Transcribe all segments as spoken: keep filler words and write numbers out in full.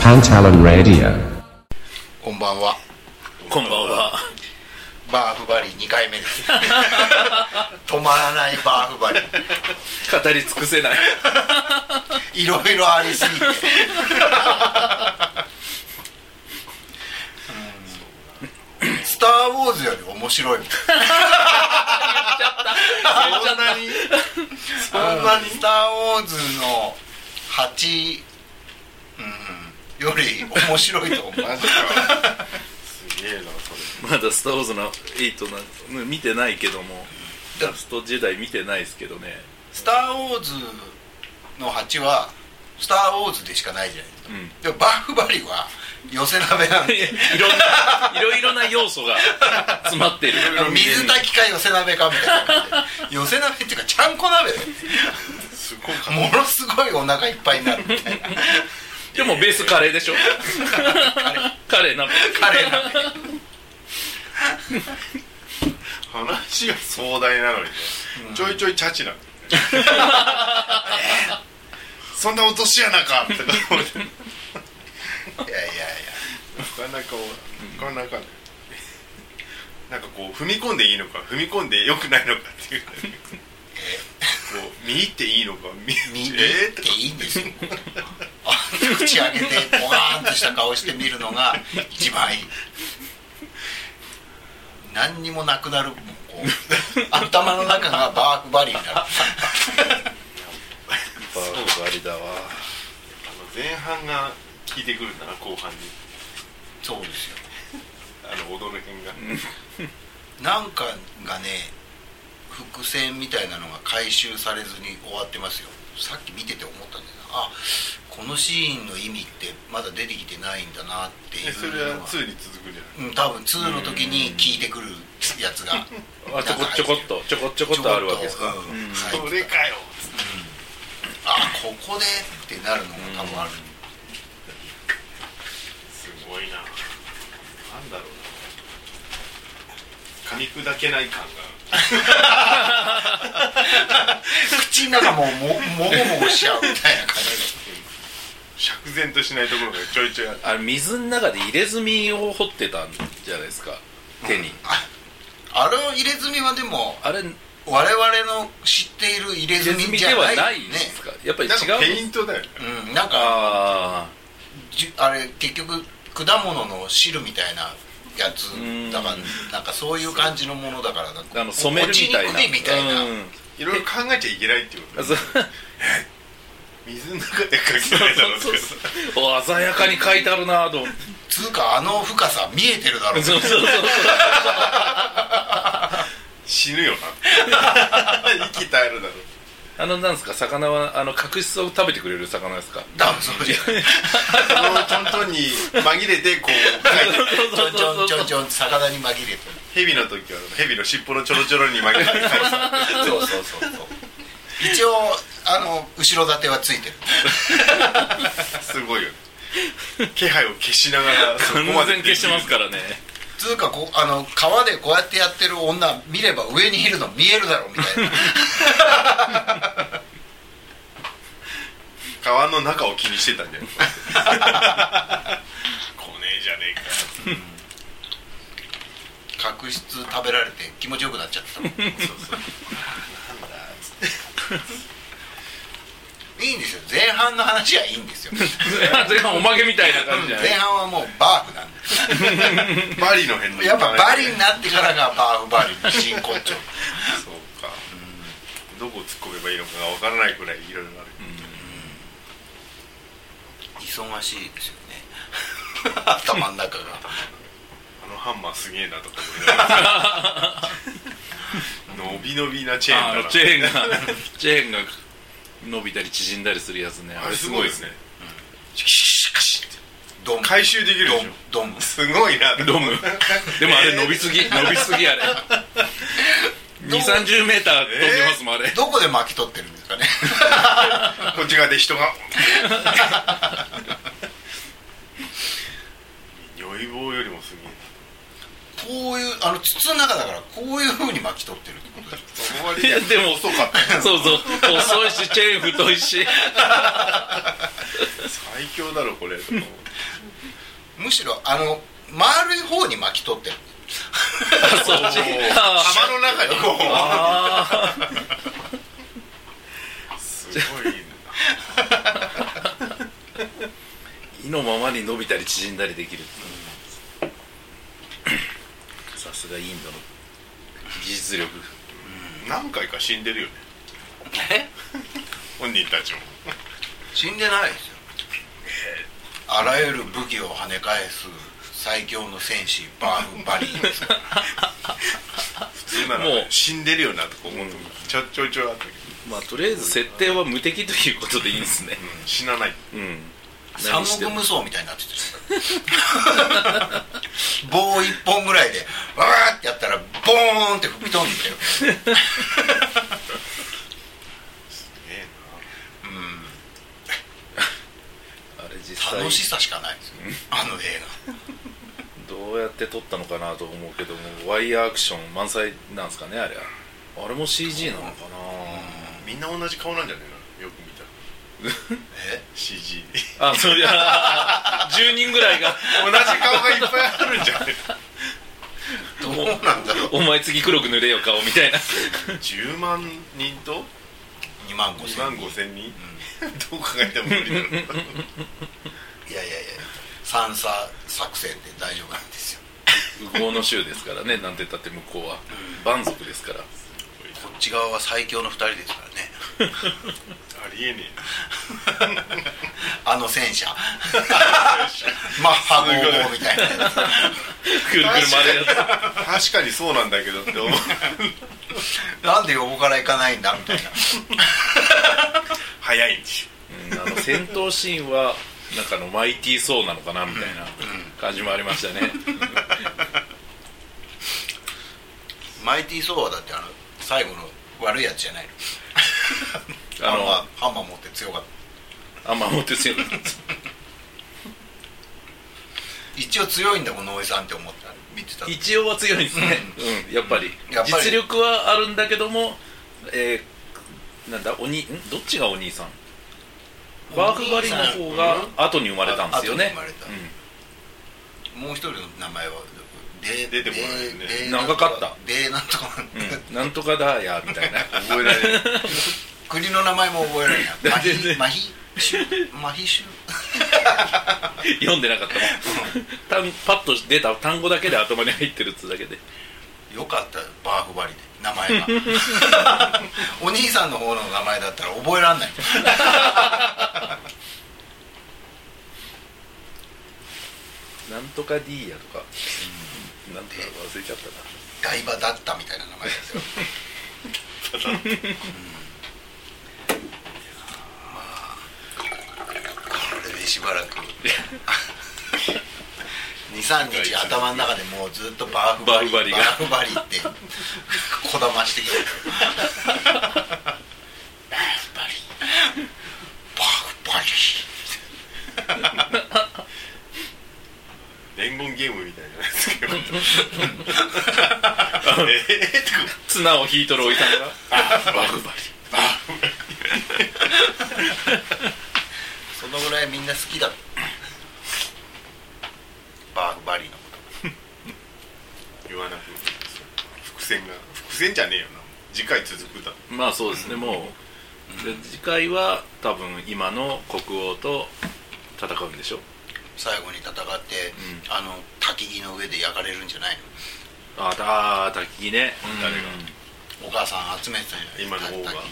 Pantalon Radio。 こんばんは。 こんばんは。 バーフバリにかいめです止まらないバーフバリ語り尽くせないいろいろありすぎてうんスターウォーズより面白いみたい言っちゃったそんなにそんなにスターウォーズのはち、うん、より面白いと思うマジかすげえなそれ。 まだスターウォーズのはちなん見てないけども、ラストジェダイ見てないですけどね。 スターウォーズのはちはスターウォーズでしかないじゃないですか、うん、でもバーフバリは寄せ鍋なんでいろんないろいろな要素が詰まってる水炊きか寄せ鍋かみたいな感じで寄せ鍋っていうかちゃんこ鍋すごいものすごいお腹いっぱいになるみたいなでもベースカレーでしょカレー鍋カレー鍋話が壮大なのにね、うん、ちょいちょいチャチなのねそんな落とし穴かって思っていやいやいやなかなかなかなかなんかこう踏み込んでいいのか踏み込んでよくないのかっていうこう見入っていいのか見入っていいんですよ口開けてボワーンとした顔して見るのが一番いい何にもなくなるこう頭の中がバーフバリになるバーフバリだわ。あの前半が効いてくるんだな後半に。 そうですよあの踊る辺がなんかがね伏線みたいなのが回収されずに終わってますよ。さっき見てて思ったんだけど、あ、このシーンの意味ってまだ出てきてないんだなっていうのは。それはツーに続くんじゃない？ うん、多分ツーの時に聞いてくるやつがあちょこちょこっとちょこちょこっとあるわけですか。うん、 それかよ、 うん、あ、ここでってなるのが多分ある、うん、 すごいな。なんだろうな、噛み砕けない感が口の中もう も, もごもごしちゃうみたいな感じで釈然としないところがちょいちょいある。 あれ水の中で入れ墨を掘ってたんじゃないですか、手に、うん、 あ, あれ入れ墨はでもあれ我々の知っている入れ墨じゃない、ね、 ではないですか。やっぱり違う。 なんかペイントだよね、 うん、なんか あ, あれ結局果物の汁みたいなやつだからなんかそういう感じのものだからあの染めるみたいな、 みたいな、うん、 いろいろ考えちゃいけないっていうこと、ね、水の中で書きたいだろうけどお鮮やかに書いてあるなとつうかあの深さ見えてるだろうそうそうそう死ぬよな生き絶えるだろう。 あのなんですか、魚はあの角質を食べてくれる魚ですか。 多分そうじゃないちょんちょんに紛れてこうちょんちょんちょんちょん魚に紛れて蛇の時は蛇の尻尾のちょろちょろに紛れてそうそうそうそう一応あの後ろ盾はついてるすごいよね気配を消しながらそこまで完全消してますからね。 つうかこあの川でこうやってやってる女見れば上にいるの見えるだろうみたいな川の中を気にしてたんじゃない来ねえじゃねえか角質食べられて気持ちよくなっちゃったそうそうなんだいいんですよ、前半の話はいいんですよ前半おまけみたいな感じじゃない。 前半はもうバーフなんでバリの辺のやっぱバリになってからがバーフバリの真骨頂そうか、うん、どこを突っ込めばいいのかがわからないくらいいろいろある、 うん、忙しいですよね頭の中があのハンマーすげえなとか思いながら伸び伸びなチェーンだな。 チェーンがチェーンが伸びたり縮んだりするやつね。 あれすごいですね、うん、シシカシッてドン回収できるでしょ。 ドンすごいなドムでもあれ伸びすぎ伸びすぎあれにじゅうさんじゅうメーター飛んでますもんあれ、 どこで巻き取ってるんですかねこっち側で人が如意棒よりもすげえ。 こういうあの筒の中だからこういう風に巻き取ってるってことですか。 いやでも遅かったそうそう細いしチェーン太いし最強だろこれとかむしろあの丸い方に巻き取ってる。 そっち浜の中にこうあすごい意のままに伸びたり縮んだりできるっていう、うん、さすがインドの技術力、 うん、何回か死んでるよねえ本人たちも死んでないですよ。あらゆる武器を跳ね返す最強の戦士バーフバリーですから普通なら、ね、死んでるよなとか思うと、うん、ちょちょいちょいあったけど、 まあとりあえず設定は無敵ということでいいんですね、 うん、死なない、 うん、 三国無双みたいになってて棒一本ぐらいでわーってやったらボーンって吹き飛んでるすげえな、 うんあれ実際楽しさしかないですよあの映画どうやって撮ったのかなと思うけどもワイヤーアクション満載なんですかねあれは。あれも シージー なのかな、 みんな同じ顔なんじゃないのよく見たらえシージー あ、そういやじゅうにんぐらいが同じ顔がいっぱいあるんじゃないどうなんだろうお前次黒く塗れよ顔みたいなじゅうまんにんとにまんごせんにん、うん、どう考えても無理だろういやいやいや三叉作戦で大丈夫なんですよ。 右往の衆ですからね、なんて言ったって向こうは蛮族ですから、 こっち側は最強のふたりですからねありえねえあの戦車マッハごじゅうごみたいなやつくるくる丸いや確かにそうなんだけどって思うなんで横から行かないんだみたいな早いんですよ、 うん、あの戦闘シーンはなんかのマイティーソーなのかなみたいな感じもありましたね、うんうん、 マイティーソーはだってあの最後の悪いやつじゃないのあのハンマー持って強かった。 あんま持って強かった一応強いんだこのおじさんって思った見てた。 一応は強いんですね、うんうん、やっぱりやっぱり実力はあるんだけども、えー、なんだおにんどっちがお兄さん、バーフバリの方が後に生まれたんですよね、うん、 もう一人の名前はで出てこないよね、 長かったでなんとか、 うん、なんとかだやみたいな覚えられない国の名前も覚えられないマヒマヒシュマヒシュ読んでなかったもんパッと出た単語だけで頭に入ってるっつうだけでよかったバーフバリで名前がお兄さんの方の名前だったら覚えらんないなんとか D やとか、うん、なんとか忘れちゃったな、 台場だったみたいな名前ですよ、うんまあ、これでしばらくにさんにち頭の中でもうずっとバーフバリバーフバリがバーフバリってこだましてきてるバーフバリバーフバリ伝言ゲームみたいなやつけどえー綱を引いとるおいさんがバフバリバフバリそのぐらいみんな好きだバーフバリのこと言わなく伏線が伏線じゃねえよな、次回続くだ。 まあそうですね、もうで次回は多分今の国王と戦うんでしょ。 最後に戦って、うん、あの焚き木の上で焼かれるんじゃないの。 ああ焚き木ね、 誰が、 うん、お母さん集めてたじゃない今の方が、うん、あ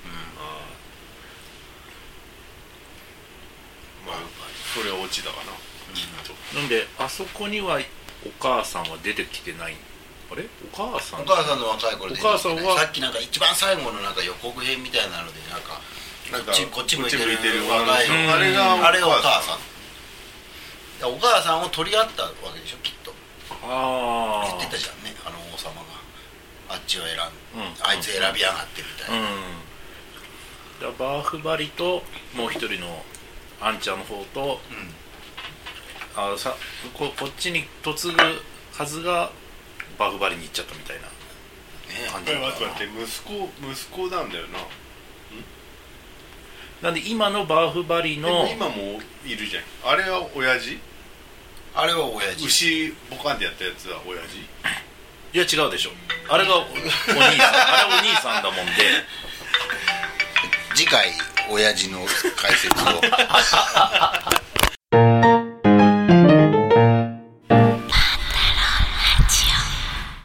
まあそれはオチだわな、 うん、なんであそこにはお母さんは出てきてない。あれお母さんお母さんの若い頃でお母さんはさっきなんか一番最後のなんか予告編みたいなのでなんかなんかこっち向いてる若い、 あれがあれがお母さん。お母さんを取り合ったわけでしょきっと。 ああ言ってたじゃんね、あの王様があっちを選ん、うん、あいつ選びやがってみたいな、 うん、だバーフバリともう一人のアンちゃんの方と、うん、あさ こ, こっちに嫁ぐはずがバーフバリに行っちゃったみたいな感じ。待って待って息子息子なんだよな。 なんで今のバーフバリの今もいるじゃん。あれは親父？ あれは親父。 牛ボカンってやったやつは親父。 いや違うでしょ、あれがお兄さんあれお兄さんだもんで次回親父の解説を